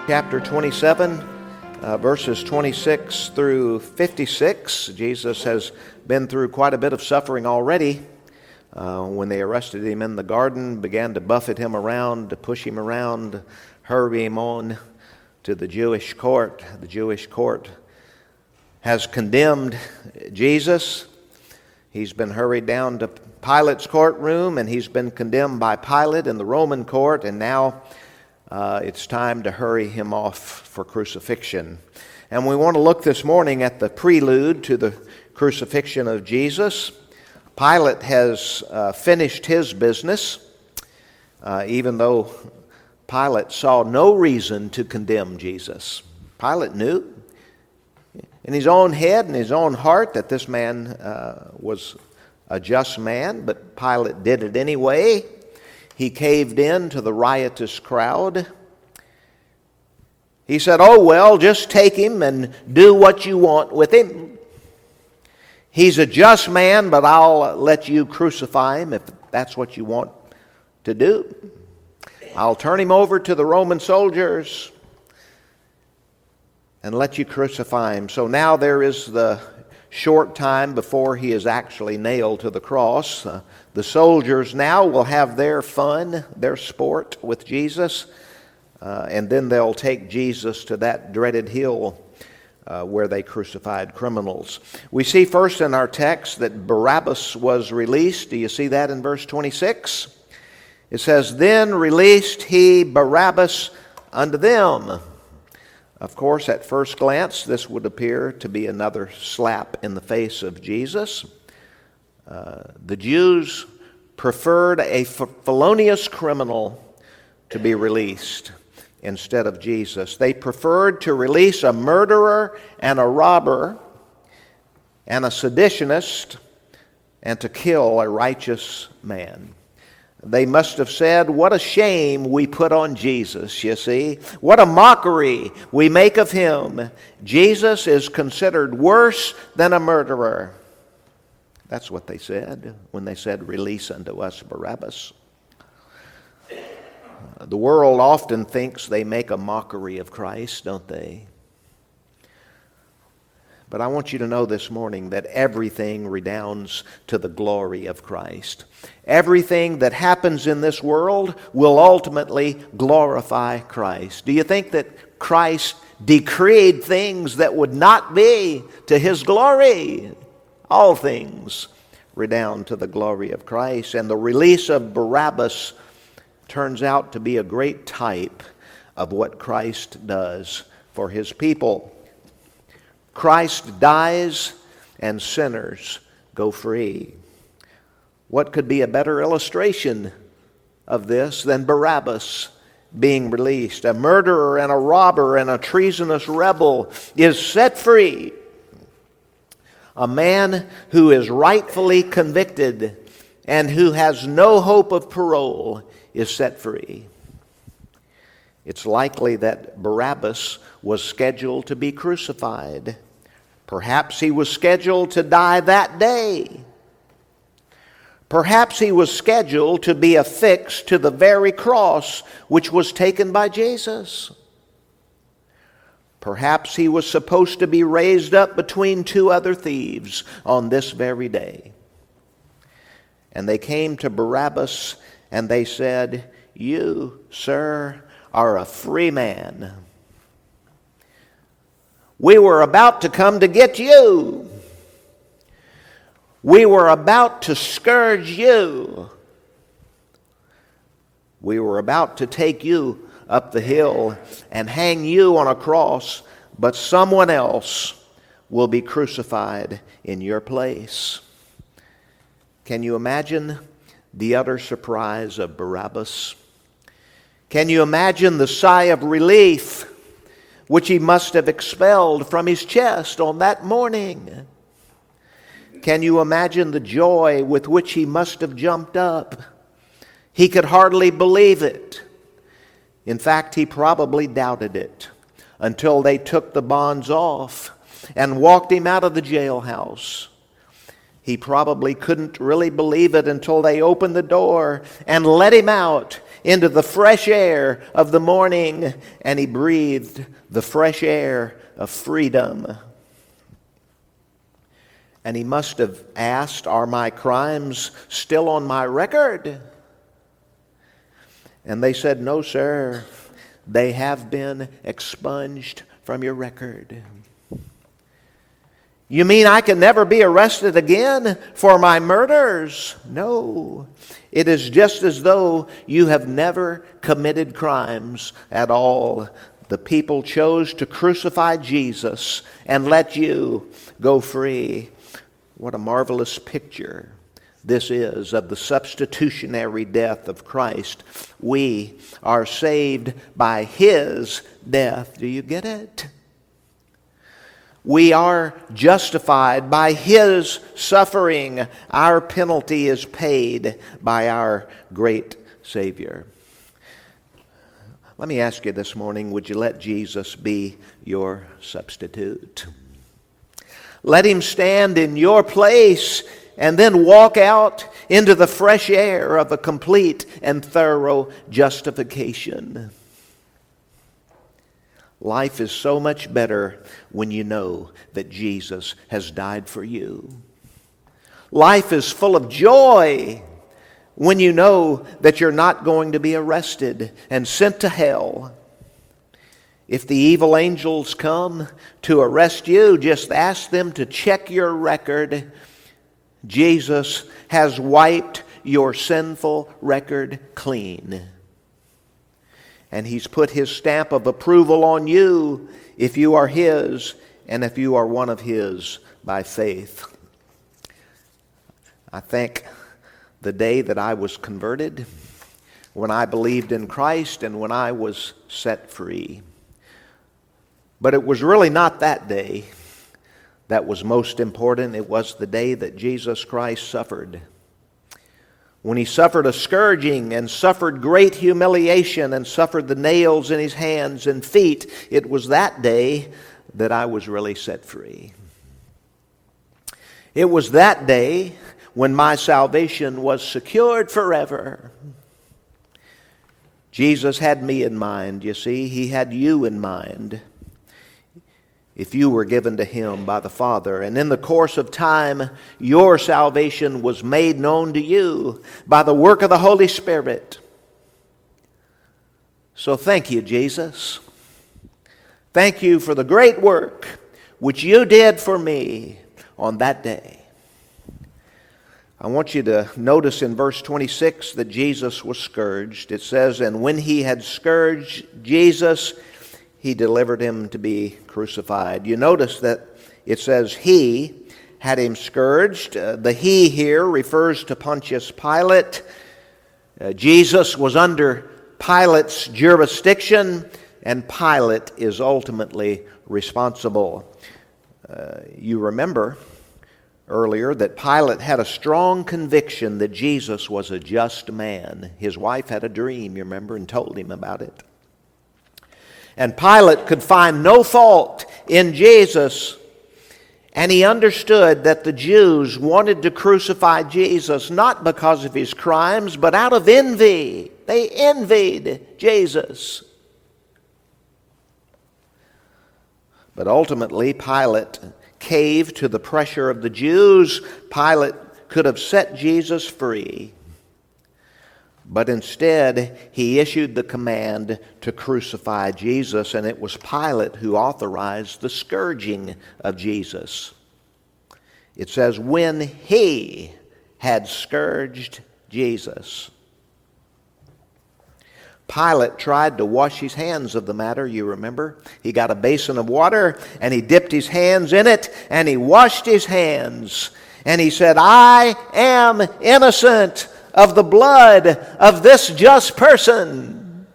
Chapter 27, verses 26 through 56. Jesus has been through quite a bit of suffering already. When they arrested him in the garden, began to buffet him around, to push him around, hurry him on to the Jewish court. The Jewish court has condemned Jesus. He's been hurried down to Pilate's courtroom, and he's been condemned by Pilate in the Roman court, and now it's time to hurry him off for crucifixion. And we want to look this morning at the prelude to the crucifixion of Jesus. Pilate has finished his business, even though Pilate saw no reason to condemn Jesus. Pilate knew in his own head and his own heart that this man was a just man, but Pilate did it anyway. He caved in to the riotous crowd. He said, "Oh, well, just take him and do what you want with him. He's a just man, but I'll let you crucify him if that's what you want to do. I'll turn him over to the Roman soldiers and let you crucify him." So now there is the short time before he is actually nailed to the cross. The soldiers now will have their fun, their sport with Jesus, and then they'll take Jesus to that dreaded hill where they crucified criminals. We see first in our text that Barabbas was released. Do you see that in verse 26? It says, "Then released he Barabbas unto them." Of course, at first glance, this would appear to be another slap in the face of Jesus. The Jews preferred a felonious criminal to be released instead of Jesus. They preferred to release a murderer and a robber and a seditionist and to kill a righteous man. They must have said, "What a shame we put on Jesus, you see. What a mockery we make of him. Jesus is considered worse than a murderer." That's what they said when they said, "Release unto us Barabbas." The world often thinks they make a mockery of Christ, don't they? But I want you to know this morning that everything redounds to the glory of Christ. Everything that happens in this world will ultimately glorify Christ. Do you think that Christ decreed things that would not be to his glory? All things redound to the glory of Christ. And the release of Barabbas turns out to be a great type of what Christ does for his people. Christ dies and sinners go free. What could be a better illustration of this than Barabbas being released? A murderer and a robber and a treasonous rebel is set free. A man who is rightfully convicted and who has no hope of parole is set free. It's likely that Barabbas was scheduled to be crucified. Perhaps he was scheduled to die that day. Perhaps he was scheduled to be affixed to the very cross which was taken by Jesus. Perhaps he was supposed to be raised up between two other thieves on this very day. And they came to Barabbas and they said, "You, sir, are a free man. We were about to come to get you. We were about to scourge you. We were about to take you up the hill and hang you on a cross, but someone else will be crucified in your place." Can you imagine the utter surprise of Barabbas? Can you imagine the sigh of relief which he must have expelled from his chest on that morning? Can you imagine the joy with which he must have jumped up? He could hardly believe it. In fact, he probably doubted it until they took the bonds off and walked him out of the jailhouse. He probably couldn't really believe it until they opened the door and let him out into the fresh air of the morning, and he breathed the fresh air of freedom. And he must have asked, are my crimes still on my record? And they said, no, sir, they have been expunged from your record. You mean I can never be arrested again for my murders? No. It is just as though you have never committed crimes at all. The people chose to crucify Jesus and let you go free. What a marvelous picture this is of the substitutionary death of Christ. We are saved by His death. Do you get it? We are justified by His suffering. Our penalty is paid by our great Savior. Let me ask you this morning, would you let Jesus be your substitute? Let Him stand in your place and then walk out into the fresh air of a complete and thorough justification. Life is so much better when you know that Jesus has died for you. Life is full of joy when you know that you're not going to be arrested and sent to hell. If the evil angels come to arrest you, just ask them to check your record. Jesus has wiped your sinful record clean. And He's put His stamp of approval on you if you are His and if you are one of His by faith. I thank the day that I was converted, when I believed in Christ and when I was set free. But it was really not that day that was most important. It was the day that Jesus Christ suffered. When He suffered a scourging and suffered great humiliation and suffered the nails in His hands and feet, it was that day that I was really set free. It was that day when my salvation was secured forever. Jesus had me in mind, you see. He had you in mind. If you were given to Him by the Father. And in the course of time, your salvation was made known to you by the work of the Holy Spirit. So thank you, Jesus. Thank you for the great work which you did for me on that day. I want you to notice in verse 26 that Jesus was scourged. It says, and when He had scourged Jesus, He delivered Him to be crucified. You notice that it says He had Him scourged. The He here refers to Pontius Pilate. Jesus was under Pilate's jurisdiction, and Pilate is ultimately responsible. You remember earlier that Pilate had a strong conviction that Jesus was a just man. His wife had a dream, you remember, and told him about it. And Pilate could find no fault in Jesus, and he understood that the Jews wanted to crucify Jesus not because of His crimes, but out of envy. They envied Jesus. But ultimately, Pilate caved to the pressure of the Jews. Pilate could have set Jesus free. But instead, he issued the command to crucify Jesus, and it was Pilate who authorized the scourging of Jesus. It says, when He had scourged Jesus. Pilate tried to wash his hands of the matter, you remember. He got a basin of water, and he dipped his hands in it, and he washed his hands. And he said, I am innocent of the blood of this just person.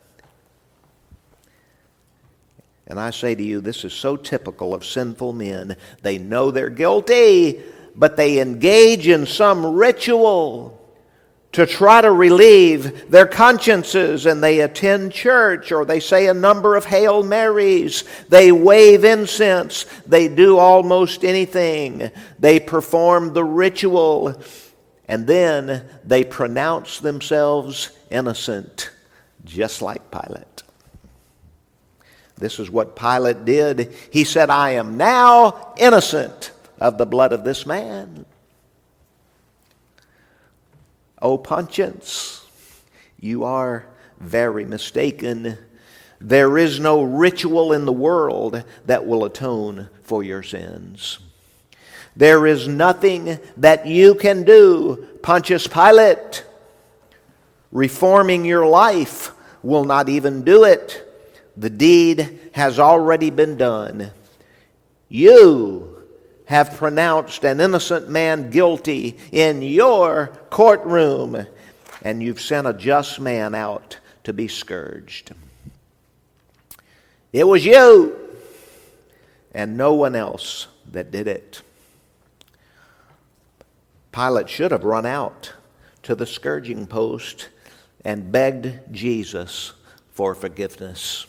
And I say to you, this is so typical of sinful men. They know they're guilty, but they engage in some ritual to try to relieve their consciences, and they attend church, or they say a number of Hail Marys, they wave incense, they do almost anything. They perform the ritual, and then they pronounce themselves innocent. just like Pilate. This is what Pilate did. He said, I am now innocent of the blood of this man. O Pontius, you are very mistaken. There is no ritual in the world that will atone for your sins. There is nothing that you can do, Pontius Pilate. Reforming your life will not even do it. The deed has already been done. You have pronounced an innocent man guilty in your courtroom, and you've sent a just man out to be scourged. It was you and no one else that did it. Pilate should have run out to the scourging post and begged Jesus for forgiveness.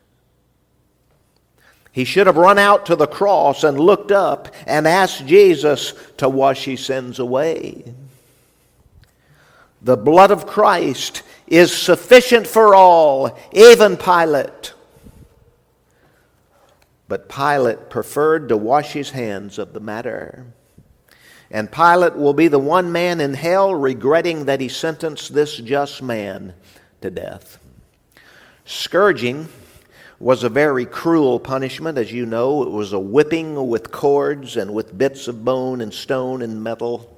He should have run out to the cross and looked up and asked Jesus to wash his sins away. The blood of Christ is sufficient for all, even Pilate. But Pilate preferred to wash his hands of the matter. And Pilate will be the one man in hell regretting that he sentenced this just man to death. Scourging was a very cruel punishment, as you know. It was a whipping with cords and with bits of bone and stone and metal.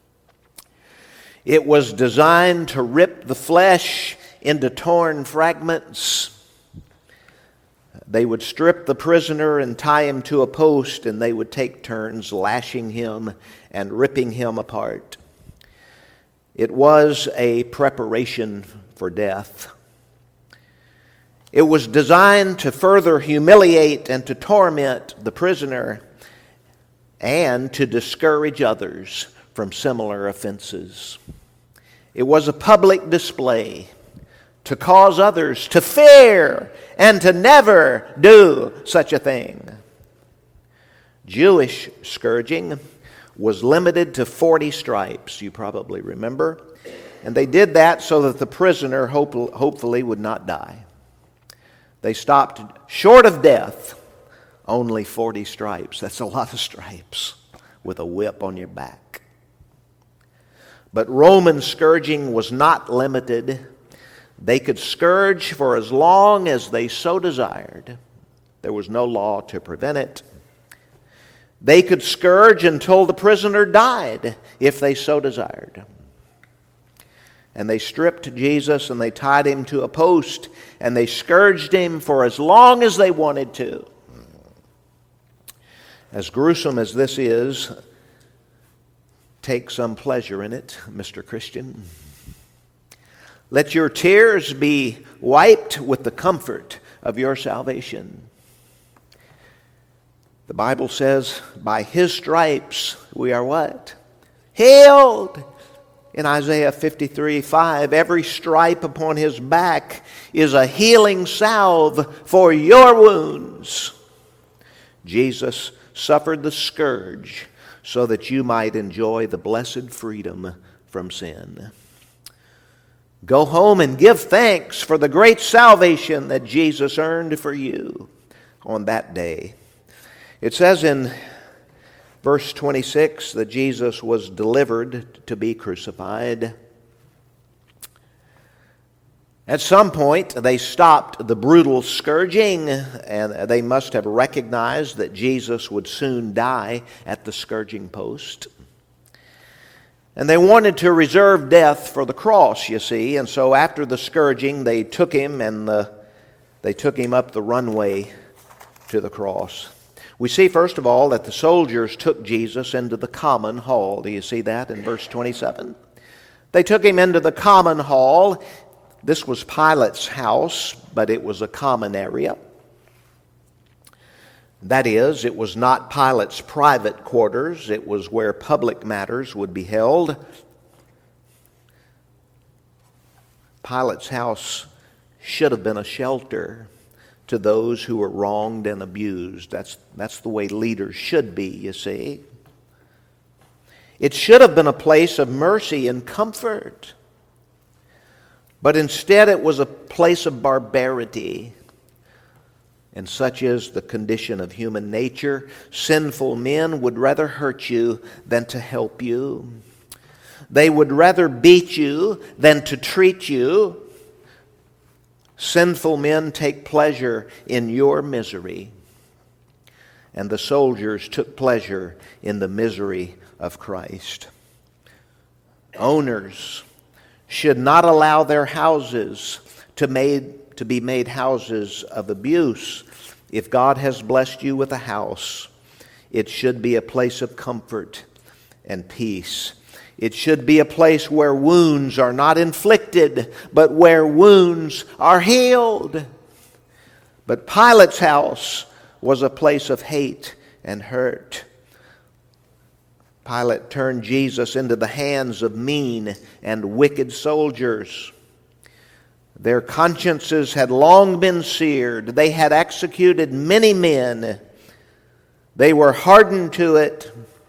It was designed to rip the flesh into torn fragments. They would strip the prisoner and tie him to a post, and they would take turns lashing him and ripping him apart. It was a preparation for death. It was designed to further humiliate and to torment the prisoner and to discourage others from similar offenses. It was a public display to cause others to fear and to never do such a thing. Jewish scourging was limited to 40 stripes, you probably remember. And they did that so that the prisoner hopefully would not die. They stopped short of death, only 40 stripes. That's a lot of stripes with a whip on your back. But Roman scourging was not limited. They could scourge for as long as they so desired. There was no law to prevent it. They could scourge until the prisoner died if they so desired. And they stripped Jesus and they tied him to a post and they scourged him for as long as they wanted to. As gruesome as this is, take some pleasure in it, Mr. Christian. Let your tears be wiped with the comfort of your salvation. The Bible says, by his stripes we are what? Healed. In Isaiah 53:5, every stripe upon his back is a healing salve for your wounds. Jesus suffered the scourge so that you might enjoy the blessed freedom from sin. Go home and give thanks for the great salvation that Jesus earned for you on that day. It says in verse 26 that Jesus was delivered to be crucified. At some point, they stopped the brutal scourging, and they must have recognized that Jesus would soon die at the scourging post. And they wanted to reserve death for the cross, you see. And so after the scourging, they took him they took him up the runway to the cross. We see, first of all, that the soldiers took Jesus into the common hall. Do you see that in verse 27? They took him into the common hall. This was Pilate's house, but it was a common area. That is, it was not Pilate's private quarters. It was where public matters would be held. Pilate's house should have been a shelter to those who were wronged and abused. That's the way leaders should be, you see. It should have been a place of mercy and comfort. But instead it was a place of barbarity. And such is the condition of human nature. Sinful men would rather hurt you than to help you. They would rather beat you than to treat you. Sinful men take pleasure in your misery. And the soldiers took pleasure in the misery of Christ. Owners should not allow their houses to be made houses of abuse. If God has blessed you with a house, it should be a place of comfort and peace. It should be a place where wounds are not inflicted, but where wounds are healed. But Pilate's house was a place of hate and hurt. Pilate turned Jesus into the hands of mean and wicked soldiers. Their consciences had long been seared. They had executed many men. They were hardened to it.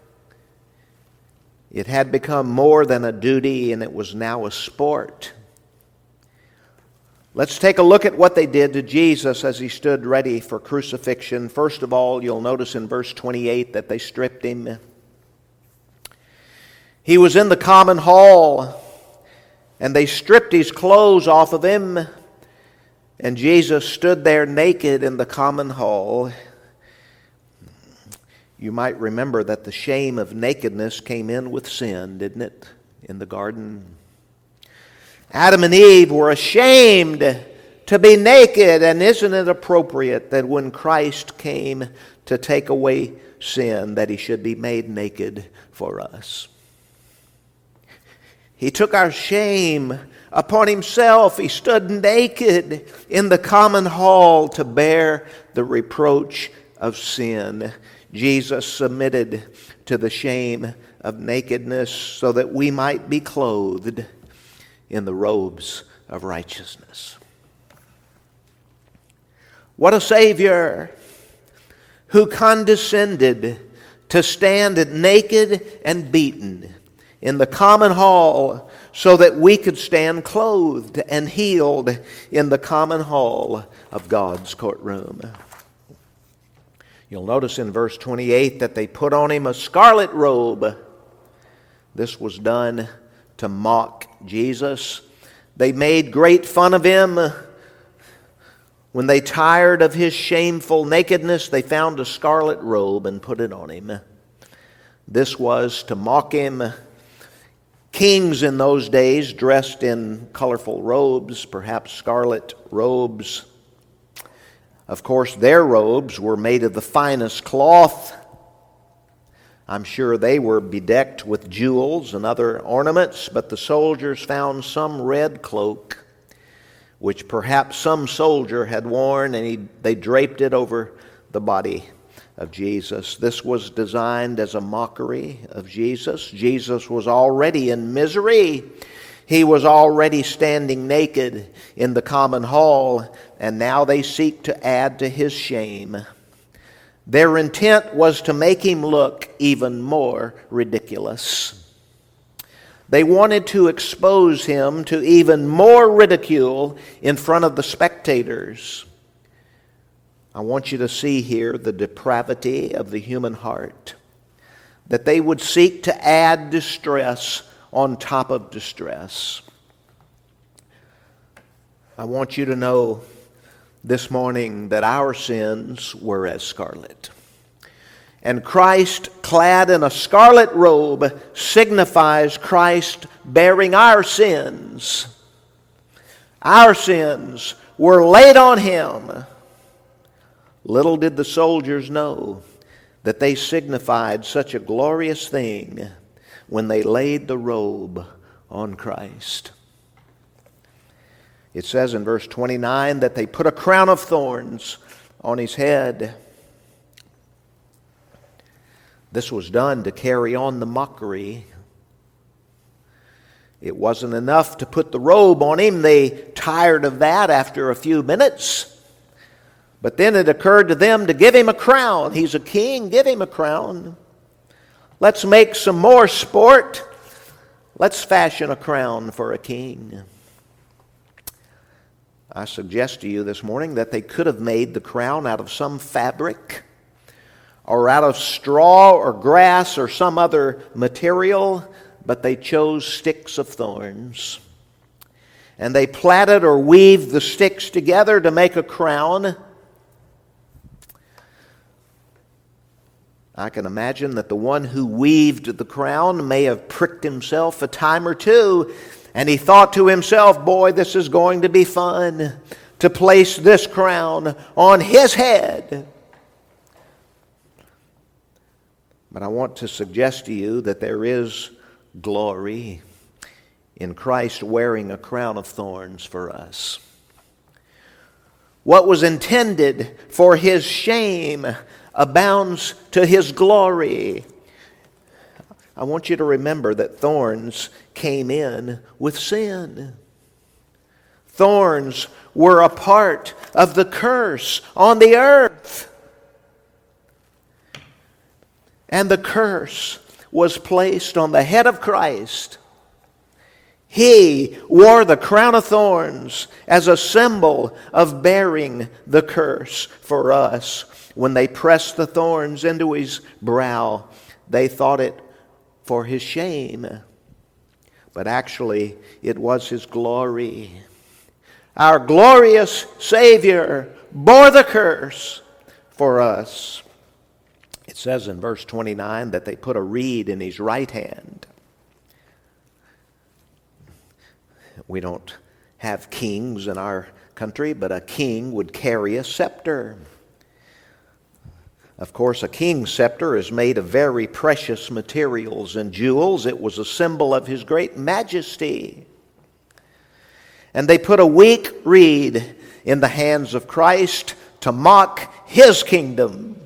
It had become more than a duty, and it was now a sport. Let's take a look at what they did to Jesus as he stood ready for crucifixion. First of all, you'll notice in verse 28 that they stripped him. He was in the common hall, and they stripped his clothes off of him, and Jesus stood there naked in the common hall. You might remember that the shame of nakedness came in with sin, didn't it, in the garden? Adam and Eve were ashamed to be naked, and isn't it appropriate that when Christ came to take away sin, that he should be made naked for us? He took our shame upon himself. He stood naked in the common hall to bear the reproach of sin. Jesus submitted to the shame of nakedness so that we might be clothed in the robes of righteousness. What a Savior who condescended to stand naked and beaten in the common hall so that we could stand clothed and healed in the common hall of God's courtroom. You'll notice in verse 28 that they put on him a scarlet robe. This was done to mock Jesus. They made great fun of him. When they tired of his shameful nakedness, they found a scarlet robe and put it on him. This was to mock him. Kings in those days dressed in colorful robes, perhaps scarlet robes. Of course, their robes were made of the finest cloth. I'm sure they were bedecked with jewels and other ornaments, but the soldiers found some red cloak, which perhaps some soldier had worn, and they draped it over the body of Jesus. This was designed as a mockery of Jesus. Jesus was already in misery. He was already standing naked in the common hall, and now they seek to add to his shame. Their intent was to make him look even more ridiculous. They wanted to expose him to even more ridicule in front of the spectators. I want you to see here the depravity of the human heart, that they would seek to add distress on top of distress. I want you to know this morning that our sins were as scarlet. And Christ, clad in a scarlet robe, signifies Christ bearing our sins. Our sins were laid on him. Little did the soldiers know that they signified such a glorious thing when they laid the robe on Christ. It says in verse 29 that they put a crown of thorns on his head. This was done to carry on the mockery. It wasn't enough to put the robe on him. They tired of that after a few minutes. But then it occurred to them to give him a crown. He's a king, give him a crown. Let's make some more sport. Let's fashion a crown for a king. I suggest to you this morning that they could have made the crown out of some fabric or out of straw or grass or some other material, but they chose sticks of thorns. And they plaited or weaved the sticks together to make a crown. I can imagine that the one who weaved the crown may have pricked himself a time or two, and he thought to himself, boy, this is going to be fun to place this crown on his head. But I want to suggest to you that there is glory in Christ wearing a crown of thorns for us. What was intended for his shame abounds to his glory. I want you to remember that thorns came in with sin. Thorns were a part of the curse on the earth. And the curse was placed on the head of Christ. He wore the crown of thorns as a symbol of bearing the curse for us. When they pressed the thorns into his brow, they thought it for his shame. But actually, it was his glory. Our glorious Savior bore the curse for us. It says in verse 29 that they put a reed in his right hand. We don't have kings in our country, but a king would carry a scepter. Of course, a king's scepter is made of very precious materials and jewels. It was a symbol of his great majesty. And they put a weak reed in the hands of Christ to mock his kingdom.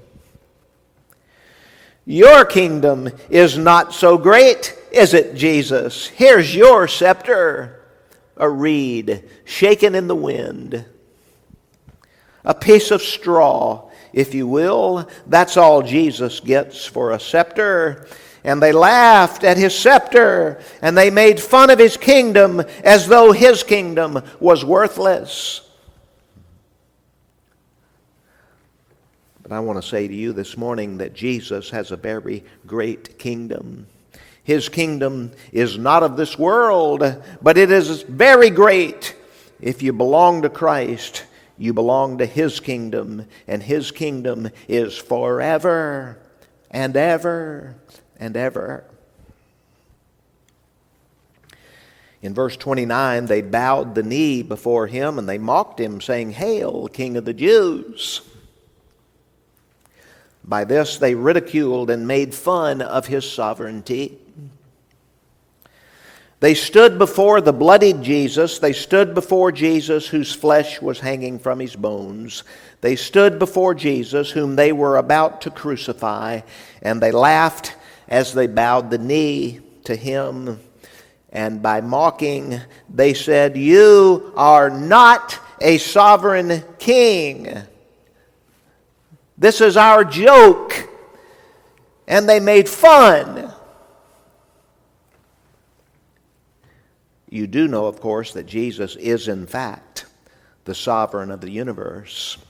Your kingdom is not so great, is it, Jesus? Here's your scepter. A reed shaken in the wind. A piece of straw, if you will. That's all Jesus gets for a scepter. And they laughed at his scepter, and they made fun of his kingdom as though his kingdom was worthless. But I want to say to you this morning that Jesus has a very great kingdom. His kingdom is not of this world, but it is very great. If you belong to Christ, you belong to his kingdom, and his kingdom is forever and ever and ever. In verse 29, they bowed the knee before him and they mocked him, saying, "Hail, King of the Jews!" By this they ridiculed and made fun of his sovereignty. They stood before the bloodied Jesus. They stood before Jesus whose flesh was hanging from his bones. They stood before Jesus whom they were about to crucify, and they laughed as they bowed the knee to him. And by mocking, they said, "You are not a sovereign king. This is our joke." And they made fun. You do know, of course, that Jesus is in fact the sovereign of the universe.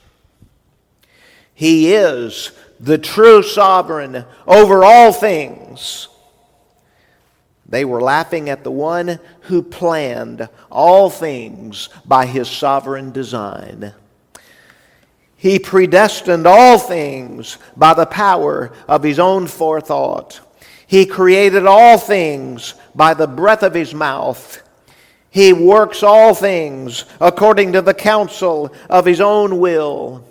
He is the true sovereign over all things. They were laughing at the one who planned all things by his sovereign design. He predestined all things by the power of his own forethought. He created all things by the breath of his mouth. He works all things according to the counsel of his own will.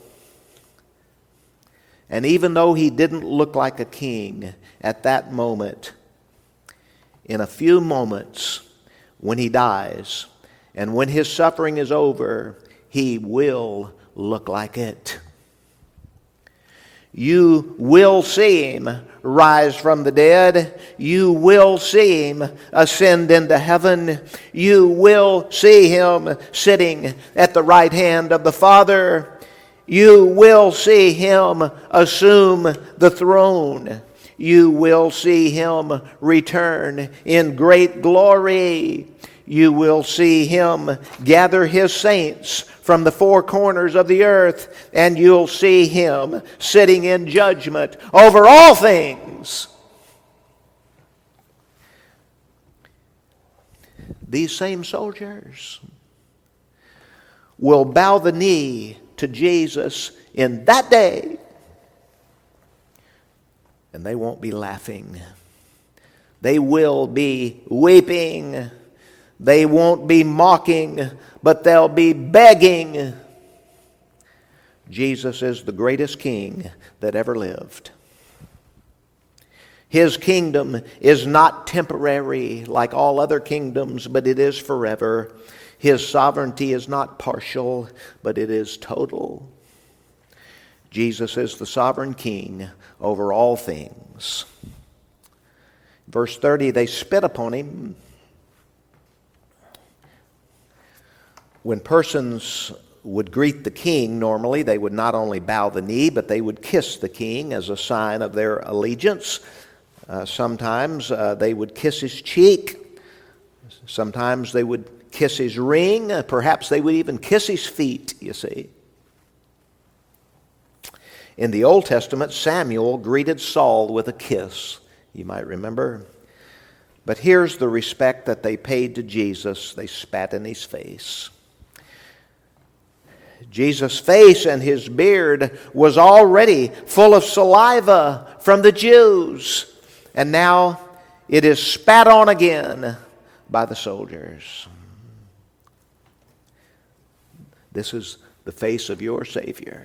And even though he didn't look like a king at that moment, in a few moments when he dies and when his suffering is over, he will look like it. You will see him rise from the dead. You will see him ascend into heaven. You will see him sitting at the right hand of the Father. You will see him assume the throne. You will see him return in great glory. you will see Him gather His saints from the four corners of the earth, and you'll see Him sitting in judgment over all things. These same soldiers will bow the knee to Jesus in that day, and they won't be laughing. They will be weeping. They won't be mocking, but they'll be begging. Jesus is the greatest king that ever lived. His kingdom is not temporary like all other kingdoms, but it is forever. His sovereignty is not partial, but it is total. Jesus is the sovereign king over all things. Verse 30, they spit upon him. When persons would greet the king, normally they would not only bow the knee, but they would kiss the king as a sign of their allegiance. Sometimes they would kiss his cheek. Sometimes they would kiss his ring. Perhaps they would even kiss his feet, you see. In the Old Testament, Samuel greeted Saul with a kiss. You might remember. But here's the respect that they paid to Jesus. They spat in his face. Jesus' face and his beard was already full of saliva from the Jews. And now it is spat on again by the soldiers. This is the face of your Savior.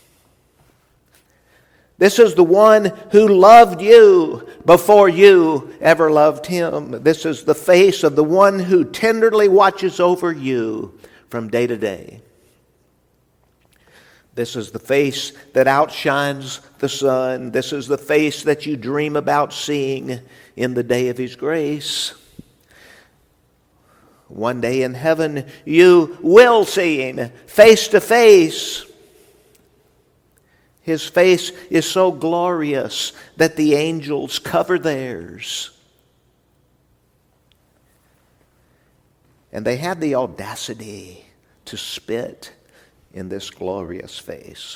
This is the one who loved you before you ever loved him. This is the face of the one who tenderly watches over you from day to day. This is the face that outshines the sun. This is the face that you dream about seeing in the day of His grace. One day in heaven, you will see Him face to face. His face is so glorious that the angels cover theirs. And they had the audacity to spit in this glorious face.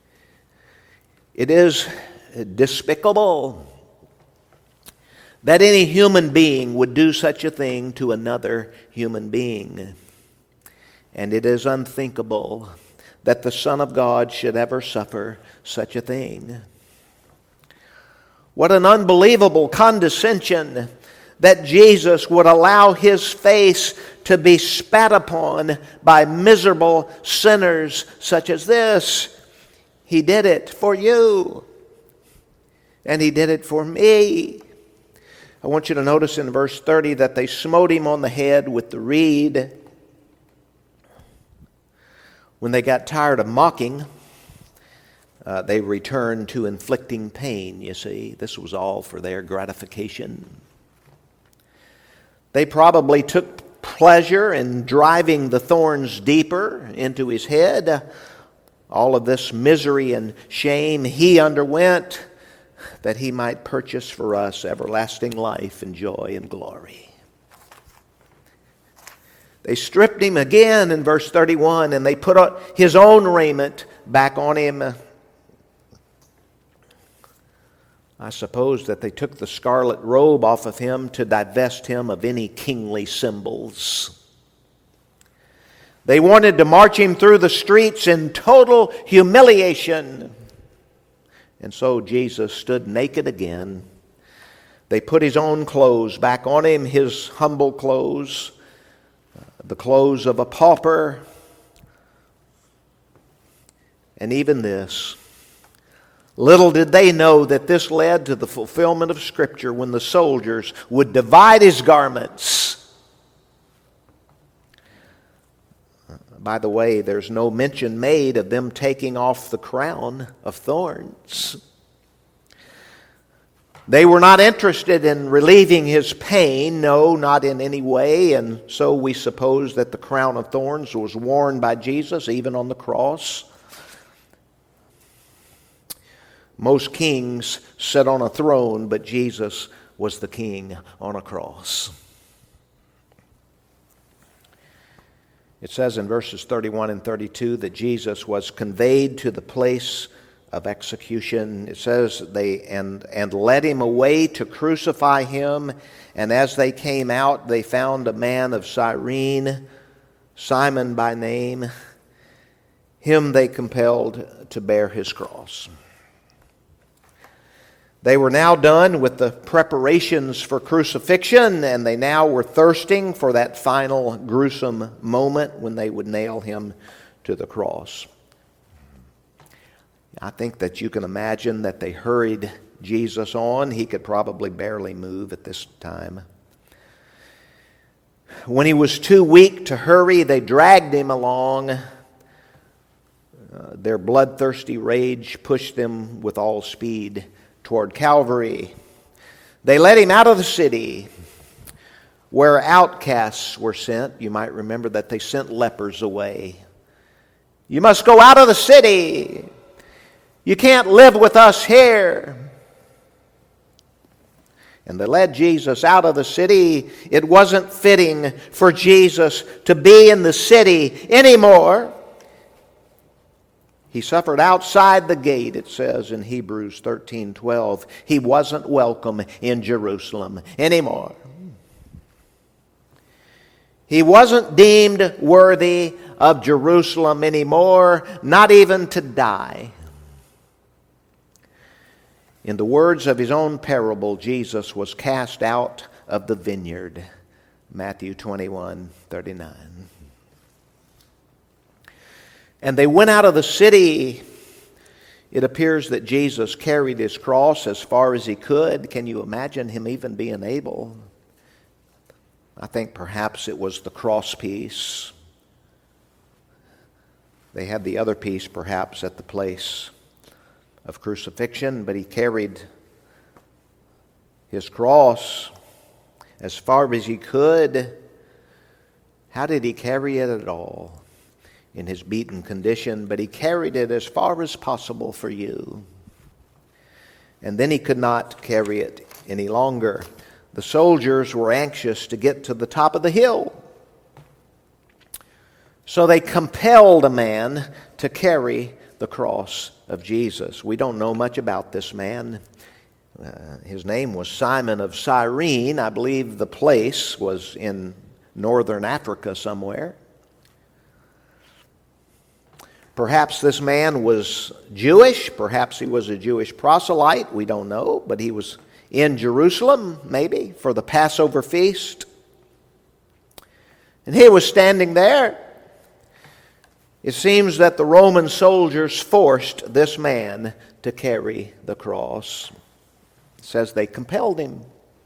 It is despicable that any human being would do such a thing to another human being. And it is unthinkable that the Son of God should ever suffer such a thing. What an unbelievable condescension that Jesus would allow His face to be spat upon by miserable sinners such as this. He did it for you, and He did it for me. I want you to notice in verse 30 that they smote Him on the head with the reed. When they got tired of mocking, they returned to inflicting pain, you see. This was all for their gratification. They probably took pleasure in driving the thorns deeper into His head. All of this misery and shame He underwent that He might purchase for us everlasting life and joy and glory. They stripped Him again in verse 31, and they put His own raiment back on Him. I suppose that they took the scarlet robe off of Him to divest Him of any kingly symbols. They wanted to march Him through the streets in total humiliation. And so Jesus stood naked again. They put His own clothes back on Him, His humble clothes, the clothes of a pauper. And even this, little did they know that this led to the fulfillment of Scripture when the soldiers would divide His garments. By the way, there's no mention made of them taking off the crown of thorns. They were not interested in relieving His pain, no, not in any way, and so we suppose that the crown of thorns was worn by Jesus even on the cross. Most kings sit on a throne, but Jesus was the king on a cross. It says in verses 31 and 32 that Jesus was conveyed to the place of execution. It says they and led him away to crucify him. And as they came out, they found a man of Cyrene, Simon by name. Him they compelled to bear his cross. They were now done with the preparations for crucifixion, and they now were thirsting for that final gruesome moment when they would nail him to the cross. I think that you can imagine that they hurried Jesus on. He could probably barely move at this time. When he was too weak to hurry, they dragged him along. Their bloodthirsty rage pushed them with all speed toward Calvary. They led him out of the city where outcasts were sent. You might remember that they sent lepers away. You must go out of the city. You can't live with us here. And they led Jesus out of the city. It wasn't fitting for Jesus to be in the city anymore. He suffered outside the gate, it says in Hebrews 13:12. He wasn't welcome in Jerusalem anymore. He wasn't deemed worthy of Jerusalem anymore, not even to die. In the words of his own parable, Jesus was cast out of the vineyard. Matthew 21:39. And they went out of the city. It appears that Jesus carried his cross as far as he could. Can you imagine him even being able? I think perhaps it was the cross piece. They had the other piece perhaps at the place of crucifixion, but he carried his cross as far as he could. How did he carry it at all? In his beaten condition, but he carried it as far as possible for you. And then he could not carry it any longer. The soldiers were anxious to get to the top of the hill. So they compelled a man to carry the cross of Jesus. We don't know much about this man. His name was Simon of Cyrene. I believe the place was in northern Africa somewhere. Perhaps this man was Jewish. Perhaps he was a Jewish proselyte. We don't know. But he was in Jerusalem, maybe, for the Passover feast. And he was standing there. It seems that the Roman soldiers forced this man to carry the cross. It says they compelled him.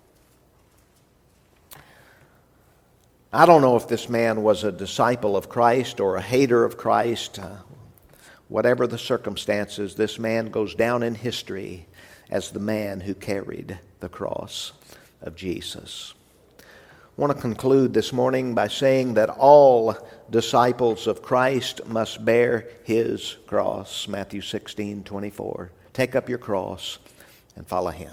I don't know if this man was a disciple of Christ or a hater of Christ. Whatever the circumstances, this man goes down in history as the man who carried the cross of Jesus. I want to conclude this morning by saying that all disciples of Christ must bear his cross. Matthew 16:24. Take up your cross and follow him.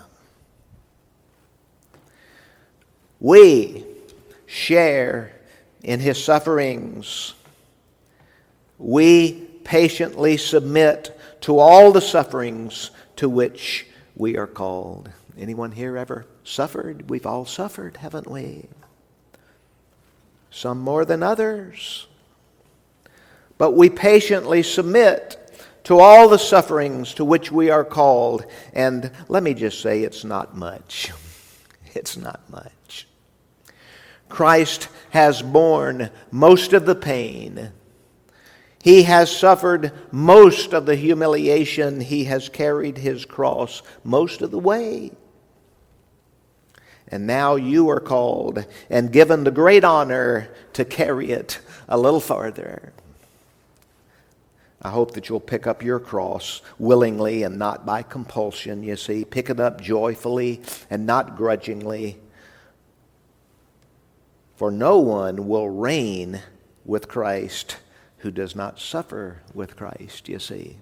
We share in his sufferings. We patiently submit to all the sufferings to which we are called. Anyone here ever suffered? We've all suffered, haven't we? Some more than others. But we patiently submit to all the sufferings to which we are called. And let me just say, it's not much. It's not much. Christ has borne most of the pain. He has suffered most of the humiliation. He has carried his cross most of the way. And now you are called and given the great honor to carry it a little farther. I hope that you'll pick up your cross willingly and not by compulsion, you see. Pick it up joyfully and not grudgingly. For no one will reign with Christ who does not suffer with Christ, you see.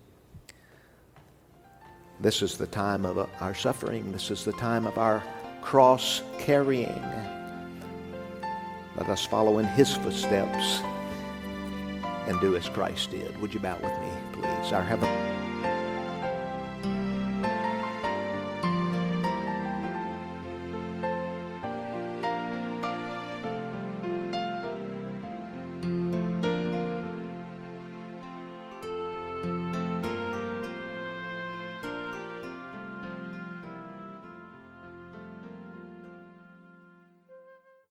This is the time of our suffering. This is the time of our cross carrying. Let us follow in his footsteps and do as Christ did. Would you bow with me, please? Our Heavenly